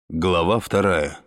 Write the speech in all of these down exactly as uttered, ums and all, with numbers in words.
Глава вторая.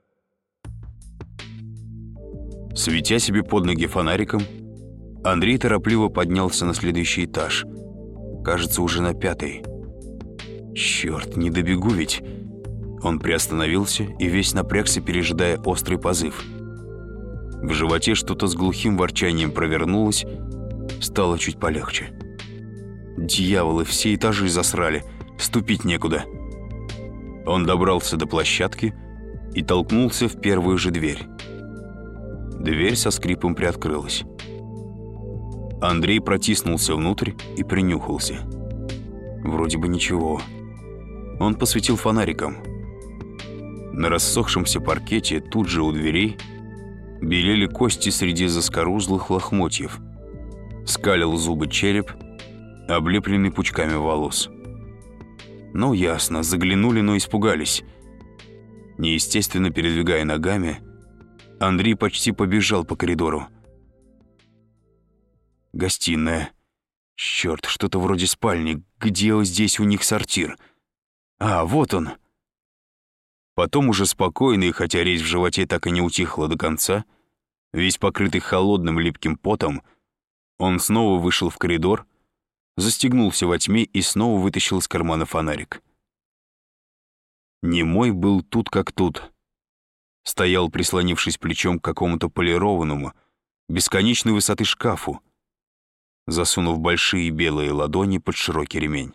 Светя себе под ноги фонариком, Андрей торопливо поднялся на следующий этаж. Кажется, уже на пятый. Черт, не добегу ведь. Он приостановился и весь напрягся, пережидая острый позыв. В животе что-то с глухим ворчанием провернулось, стало чуть полегче. Дьяволы, все этажи засрали, ступить некуда. Он добрался до площадки и толкнулся в первую же дверь. Дверь со скрипом приоткрылась. Андрей протиснулся внутрь и принюхался. Вроде бы ничего. Он посветил фонариком. На рассохшемся паркете тут же у дверей белели кости среди заскорузлых лохмотьев. Скалил зубы череп, облепленный пучками волос. Ну, ясно, заглянули, но испугались. Неестественно передвигая ногами, Андрей почти побежал по коридору. Гостиная. Черт, что-то вроде спальни. Где здесь у них сортир? А, вот он. Потом уже спокойный, хотя резь в животе так и не утихла до конца, весь покрытый холодным липким потом, он снова вышел в коридор, застегнулся во тьме и снова вытащил из кармана фонарик. Немой был тут как тут. Стоял, прислонившись плечом к какому-то полированному, бесконечной высоты шкафу, засунув большие белые ладони под широкий ремень.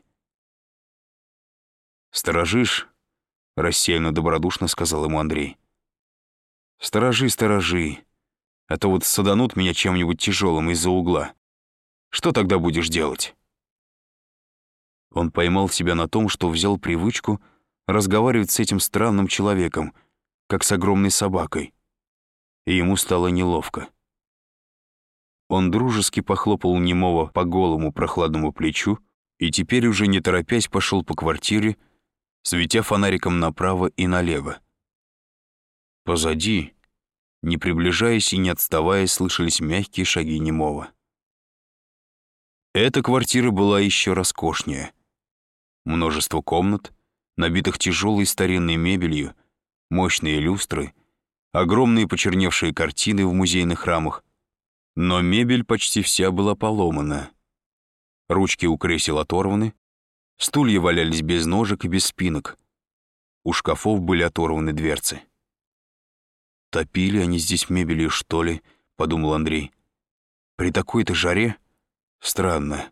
«Сторожишь?» — рассеянно добродушно сказал ему Андрей. «Сторожи, сторожи, а то вот саданут меня чем-нибудь тяжелым из-за угла. Что тогда будешь делать?» Он поймал себя на том, что взял привычку разговаривать с этим странным человеком, как с огромной собакой, и ему стало неловко. Он дружески похлопал немого по голому прохладному плечу и теперь уже не торопясь пошел по квартире, светя фонариком направо и налево. Позади, не приближаясь и не отставая, слышались мягкие шаги немого. Эта квартира была еще роскошнее. Множество комнат, набитых тяжелой старинной мебелью, мощные люстры, огромные почерневшие картины в музейных рамах, но мебель почти вся была поломана. Ручки у кресел оторваны, стулья валялись без ножек и без спинок, у шкафов были оторваны дверцы. «Топили они здесь мебелью, что ли?» — подумал Андрей. «При такой-то жаре? Странно».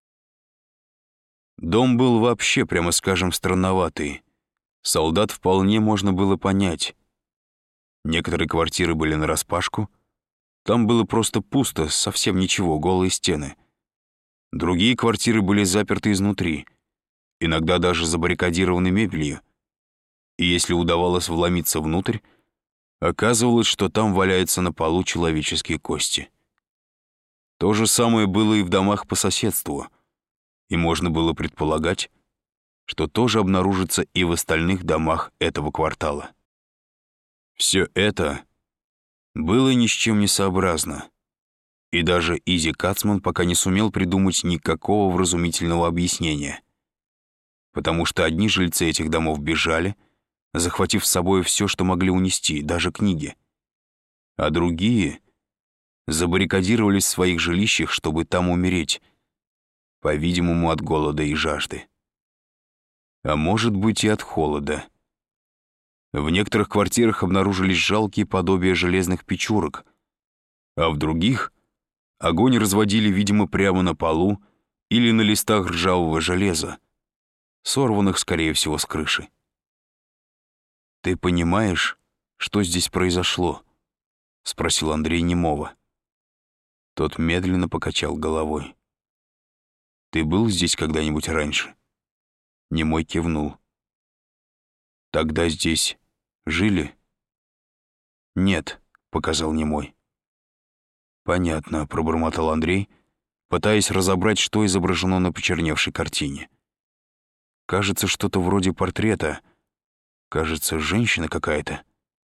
Дом был вообще, прямо скажем, странноватый. Солдат вполне можно было понять. Некоторые квартиры были нараспашку. Там было просто пусто, совсем ничего, голые стены. Другие квартиры были заперты изнутри, иногда даже забаррикадированы мебелью. И если удавалось вломиться внутрь, оказывалось, что там валяются на полу человеческие кости. То же самое было и в домах по соседству. И можно было предполагать, что тоже обнаружится и в остальных домах этого квартала. Все это было ни с чем не сообразно, и даже Изи Кацман пока не сумел придумать никакого вразумительного объяснения, потому что одни жильцы этих домов бежали, захватив с собой все, что могли унести, даже книги, а другие забаррикадировались в своих жилищах, чтобы там умереть, по-видимому, от голода и жажды. А может быть, и от холода. В некоторых квартирах обнаружились жалкие подобия железных печурок, а в других огонь разводили, видимо, прямо на полу или на листах ржавого железа, сорванных, скорее всего, с крыши. «Ты понимаешь, что здесь произошло?» — спросил Андрей немого. Тот медленно покачал головой. «Ты был здесь когда-нибудь раньше?» Немой кивнул. «Тогда здесь жили?» «Нет», — показал Немой. «Понятно», — пробормотал Андрей, пытаясь разобрать, что изображено на почерневшей картине. «Кажется, что-то вроде портрета. Кажется, женщина какая-то».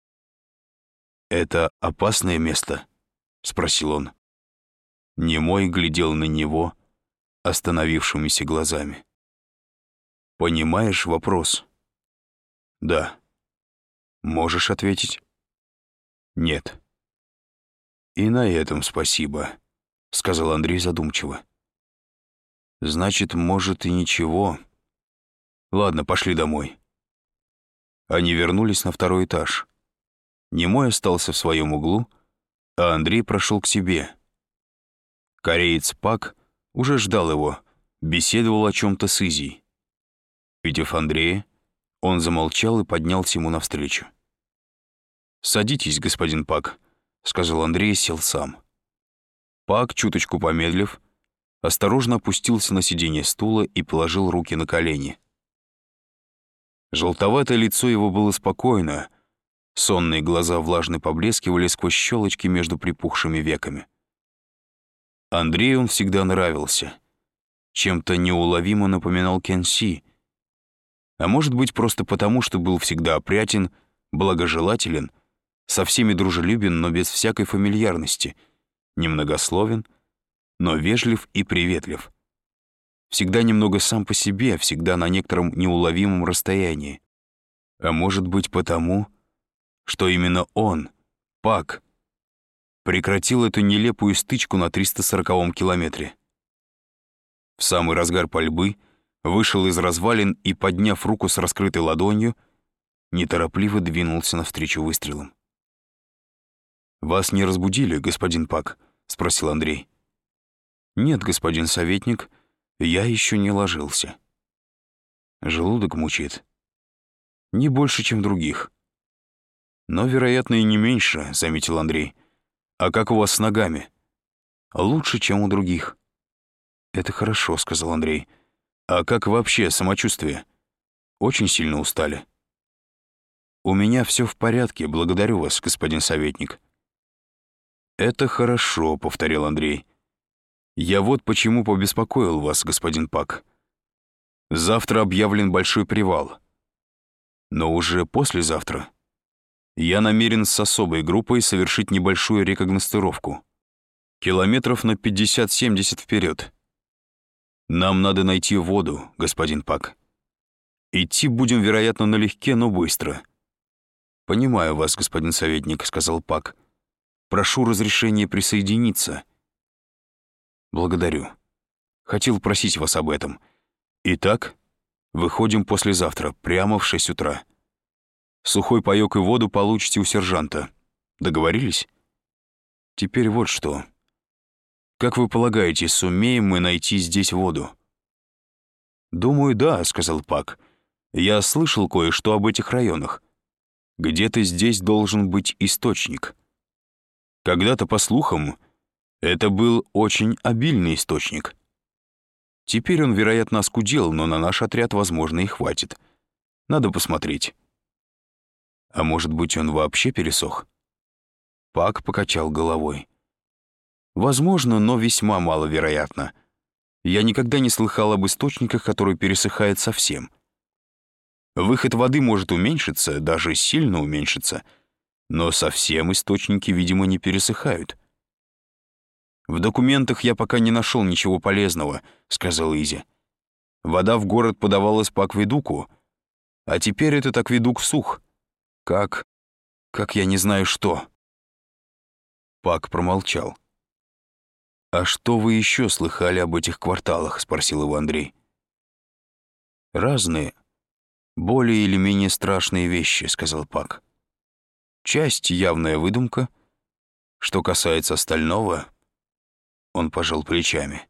«Это опасное место?» — спросил он. Немой глядел на него остановившимися глазами. «Понимаешь вопрос?» «Да». Можешь ответить? Нет. И на этом спасибо, сказал Андрей задумчиво. Значит, может и ничего. Ладно, пошли домой. Они вернулись на второй этаж. Немой остался в своем углу, а Андрей прошел к себе. Кореец Пак уже ждал его, беседовал о чем-то с Изей. Увидев Андрея, он замолчал и поднялся ему навстречу. «Садитесь, господин Пак», — сказал Андрей и сел сам. Пак, чуточку помедлив, осторожно опустился на сиденье стула и положил руки на колени. Желтоватое лицо его было спокойно, сонные глаза влажно поблескивали сквозь щелочки между припухшими веками. Андрею он всегда нравился. Чем-то неуловимо напоминал Кенси. А может быть, просто потому, что был всегда опрятен, благожелателен, со всеми дружелюбен, но без всякой фамильярности, немногословен, но вежлив и приветлив. Всегда немного сам по себе, всегда на некотором неуловимом расстоянии. А может быть, потому, что именно он, Пак, прекратил эту нелепую стычку на триста сороковом километре. В самый разгар пальбы вышел из развалин и, подняв руку с раскрытой ладонью, неторопливо двинулся навстречу выстрелам. «Вас не разбудили, господин Пак?» — спросил Андрей. «Нет, господин советник, я еще не ложился. Желудок мучит. Не больше, чем других. Но, вероятно, и не меньше», — заметил Андрей. «А как у вас с ногами?» «Лучше, чем у других». «Это хорошо», — сказал Андрей. «А как вообще самочувствие? Очень сильно устали?» «У меня все в порядке, благодарю вас, господин советник». «Это хорошо», — повторил Андрей. «Я вот почему побеспокоил вас, господин Пак. Завтра объявлен большой привал. Но уже послезавтра я намерен с особой группой совершить небольшую рекогностировку. Километров на пятьдесят-семьдесят вперед. Нам надо найти воду, господин Пак. Идти будем, вероятно, налегке, но быстро». «Понимаю вас, господин советник», — сказал Пак. «Прошу разрешения присоединиться». «Благодарю. Хотел просить вас об этом. Итак, выходим послезавтра, прямо в шесть утра. Сухой паёк и воду получите у сержанта. Договорились? Теперь вот что. Как вы полагаете, сумеем мы найти здесь воду?» «Думаю, да», — сказал Пак. «Я слышал кое-что об этих районах. Где-то здесь должен быть источник. Когда-то, по слухам, это был очень обильный источник. Теперь он, вероятно, оскудел, но на наш отряд, возможно, и хватит. Надо посмотреть». «А может быть, он вообще пересох?» Пак покачал головой. «Возможно, но весьма маловероятно. Я никогда не слыхал об источниках, который пересыхает совсем. Выход воды может уменьшиться, даже сильно уменьшиться, но совсем источники, видимо, не пересыхают». «В документах я пока не нашел ничего полезного», — сказал Изи. «Вода в город подавалась по акведуку, а теперь этот акведук сух. Как... как я не знаю что». Пак промолчал. «А что вы еще слыхали об этих кварталах?» — спросил его Андрей. «Разные, более или менее страшные вещи», — сказал Пак. «Часть — явная выдумка. Что касается остального...» Он пожал плечами.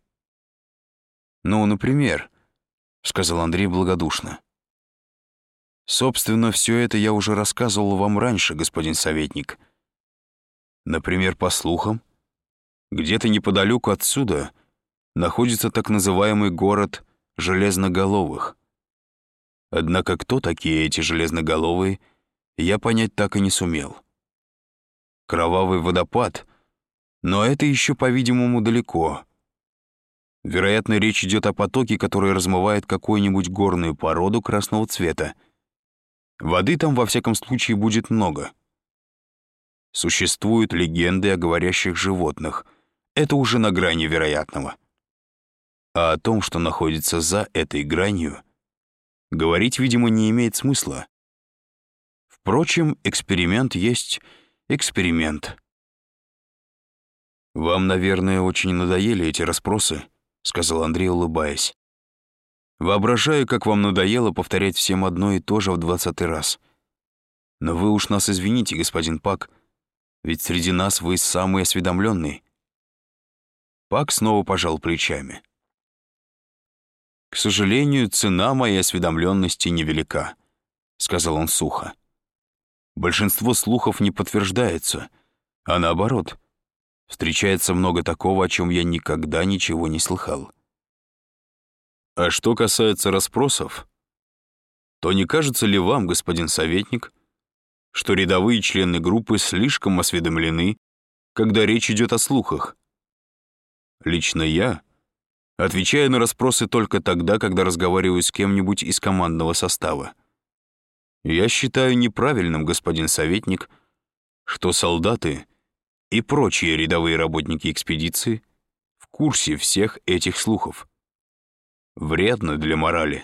«Ну, например», — сказал Андрей благодушно. «Собственно, все это я уже рассказывал вам раньше, господин советник. Например, по слухам, где-то неподалеку отсюда находится так называемый город Железноголовых. Однако кто такие эти Железноголовые, я понять так и не сумел. Кровавый водопад, но это еще, по-видимому, далеко. Вероятно, речь идет о потоке, который размывает какую-нибудь горную породу красного цвета. Воды там, во всяком случае, будет много. Существуют легенды о говорящих животных. Это уже на грани вероятного. А о том, что находится за этой гранью, говорить, видимо, не имеет смысла. Впрочем, эксперимент есть эксперимент. «Вам, наверное, очень надоели эти расспросы», — сказал Андрей, улыбаясь. «Воображаю, как вам надоело повторять всем одно и то же в двадцатый раз. Но вы уж нас извините, господин Пак, ведь среди нас вы самый осведомленный». Пак снова пожал плечами. «К сожалению, цена моей осведомленности невелика», — сказал он сухо. «Большинство слухов не подтверждается, а наоборот, встречается много такого, о чем я никогда ничего не слыхал. А что касается расспросов, то не кажется ли вам, господин советник, что рядовые члены группы слишком осведомлены, когда речь идет о слухах? Лично я отвечаю на расспросы только тогда, когда разговариваю с кем-нибудь из командного состава. Я считаю неправильным, господин советник, что солдаты и прочие рядовые работники экспедиции в курсе всех этих слухов. Вредно для морали».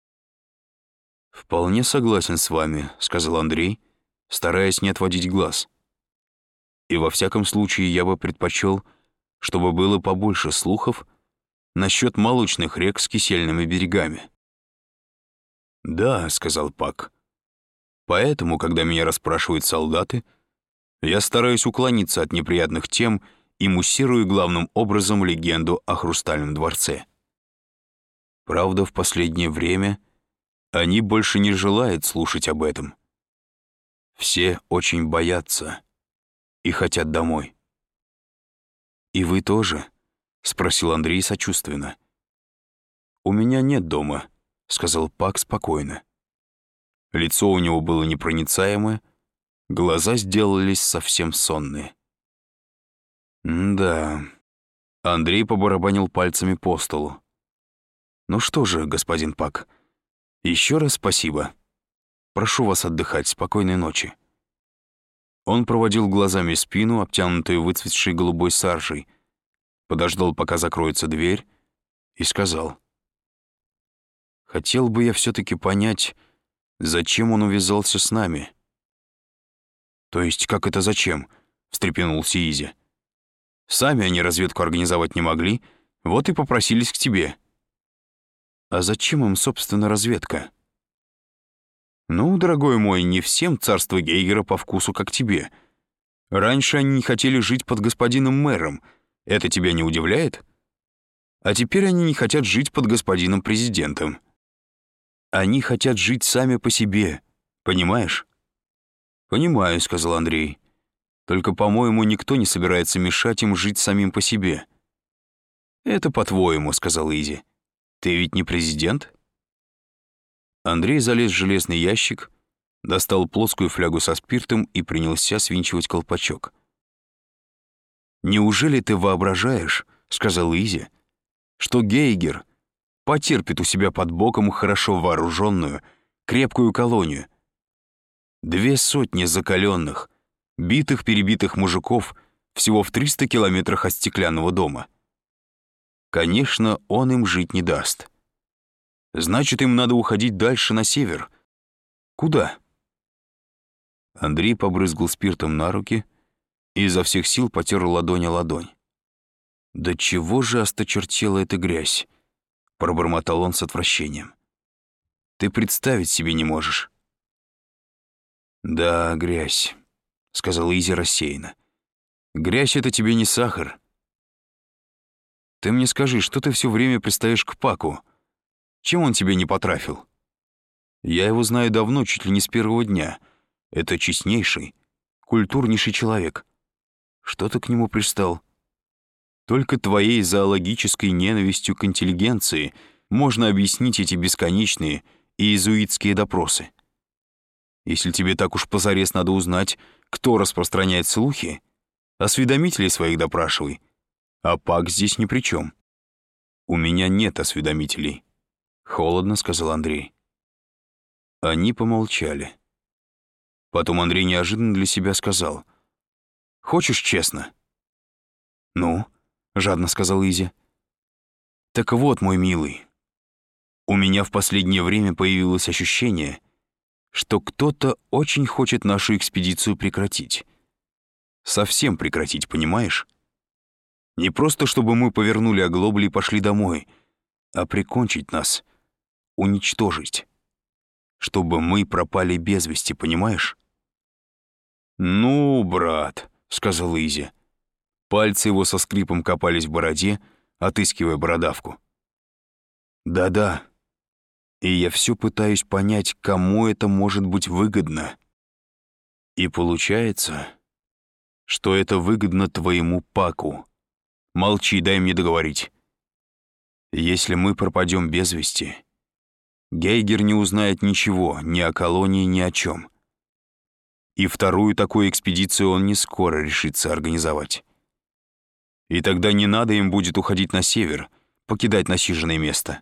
«Вполне согласен с вами», — сказал Андрей, стараясь не отводить глаз. «И во всяком случае я бы предпочел, чтобы было побольше слухов насчет молочных рек с кисельными берегами». «Да», — сказал Пак. «Поэтому, когда меня расспрашивают солдаты, я стараюсь уклониться от неприятных тем и муссирую главным образом легенду о Хрустальном дворце. Правда, в последнее время они больше не желают слушать об этом. Все очень боятся и хотят домой». «И вы тоже?» — спросил Андрей сочувственно. «У меня нет дома», — сказал Пак спокойно. Лицо у него было непроницаемое, глаза сделались совсем сонные. «Да...» — Андрей побарабанил пальцами по столу. «Ну что же, господин Пак, еще раз спасибо. Прошу вас отдыхать, спокойной ночи». Он проводил глазами спину, обтянутую выцветшей голубой саржей, подождал, пока закроется дверь, и сказал: «Хотел бы я все-таки понять, зачем он увязался с нами». «То есть как это зачем?» — встрепенулся Изи. «Сами они разведку организовать не могли, вот и попросились к тебе». «А зачем им, собственно, разведка?» «Ну, дорогой мой, не всем царство Гейгера по вкусу, как тебе. Раньше они не хотели жить под господином мэром. Это тебя не удивляет? А теперь они не хотят жить под господином президентом. Они хотят жить сами по себе, понимаешь?» «Понимаю», — сказал Андрей. «Только, по-моему, никто не собирается мешать им жить самим по себе». «Это по-твоему», — сказал Изи. «Ты ведь не президент?» Андрей залез в железный ящик, достал плоскую флягу со спиртом и принялся свинчивать колпачок. «Неужели ты воображаешь, — сказал Изи, — что Гейгер потерпит у себя под боком хорошо вооруженную, крепкую колонию? Две сотни закаленных, битых-перебитых мужиков всего в триста километрах от стеклянного дома. Конечно, он им жить не даст. Значит, им надо уходить дальше на север. Куда?» Андрей побрызгал спиртом на руки и изо всех сил потер ладонь о ладонь. «Да чего же осточертела эта грязь?» — пробормотал он с отвращением. «Ты представить себе не можешь». «Да, грязь», — сказал Изи рассеянно. «Грязь — это тебе не сахар. Ты мне скажи, что ты все время пристаешь к Паку? Чем он тебе не потрафил? Я его знаю давно, чуть ли не с первого дня. Это честнейший, культурнейший человек. Что ты к нему пристал? Только твоей зоологической ненавистью к интеллигенции можно объяснить эти бесконечные иезуитские допросы. Если тебе так уж позарез надо узнать, кто распространяет слухи, осведомителей своих допрашивай, а Пак здесь ни при чем». «У меня нет осведомителей», — холодно сказал Андрей. Они помолчали. Потом Андрей неожиданно для себя сказал: «Хочешь честно?» «Ну?» — жадно сказал Изи. «Так вот, мой милый, у меня в последнее время появилось ощущение, что кто-то очень хочет нашу экспедицию прекратить. Совсем прекратить, понимаешь? Не просто чтобы мы повернули оглобли и пошли домой, а прикончить нас, уничтожить. Чтобы мы пропали без вести, понимаешь? «Ну, брат», — сказал Изи. Пальцы его со скрипом копались в бороде, отыскивая бородавку. «Да-да, и я все пытаюсь понять, кому это может быть выгодно. И получается, что это выгодно твоему Паку. Молчи, дай мне договорить. Если мы пропадем без вести, Гейгер не узнает ничего, ни о колонии, ни о чем. И вторую такую экспедицию он не скоро решится организовать. И тогда не надо им будет уходить на север, покидать насиженное место.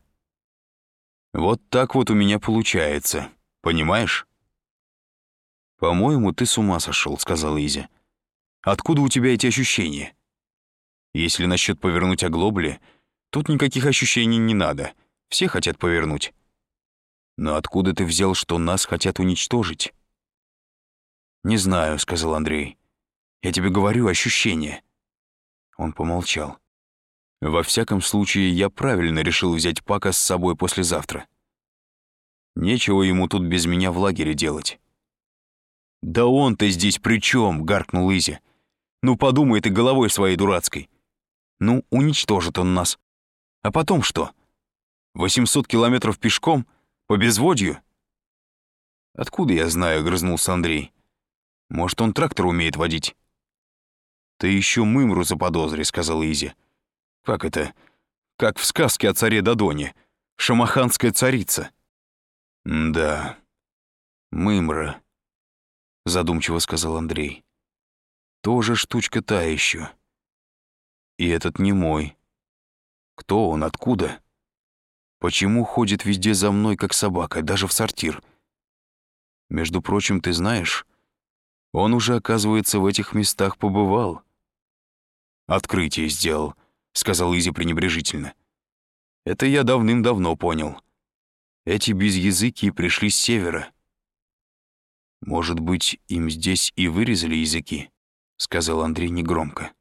Вот так вот у меня получается, понимаешь?» «По-моему, ты с ума сошел», — сказал Изи. «Откуда у тебя эти ощущения? Если насчет повернуть оглобли, тут никаких ощущений не надо, все хотят повернуть. Но откуда ты взял, что нас хотят уничтожить?» «Не знаю», — сказал Андрей. «Я тебе говорю, ощущения». Он помолчал. «Во всяком случае, я правильно решил взять Пака с собой послезавтра. Нечего ему тут без меня в лагере делать». «Да он-то здесь при чем?» — гаркнул Изи. «Ну подумай ты головой своей дурацкой. Ну, уничтожит он нас. А потом что? восемьсот километров пешком? По безводью?» «Откуда я знаю?» — огрызнулся Андрей. «Может, он трактор умеет водить?» «Ты еще мымру заподозри», — сказал Изи. «Как это? Как в сказке о царе Додоне. Шамаханская царица». «Да, мымра», — задумчиво сказал Андрей. «Тоже штучка та еще. И этот не мой. Кто он, откуда? Почему ходит везде за мной, как собака, даже в сортир? Между прочим, ты знаешь, он уже, оказывается, в этих местах побывал». «Открытие сделал», — сказал Изи пренебрежительно. «Это я давным-давно понял. Эти безязыки пришли с севера». «Может быть, им здесь и вырезали языки?» — сказал Андрей негромко.